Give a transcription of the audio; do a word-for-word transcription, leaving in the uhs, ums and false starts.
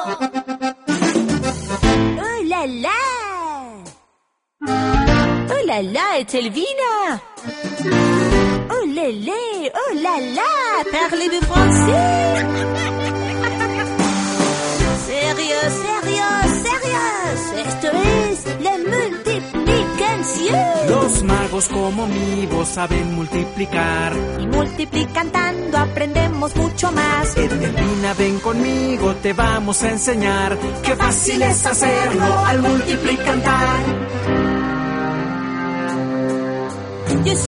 Oh là là! Oh là là, Etelvina! Oh lélé, oh là là, parlez-vous français? Sérieux, sérieux, sérieux, esto es la multiplicación. Los magos como mi voz saben multiplicar. Y multiplicando aprendemos mucho más. Etelvina, ven conmigo, te vamos a enseñar. Qué fácil es hacerlo al multiplicar.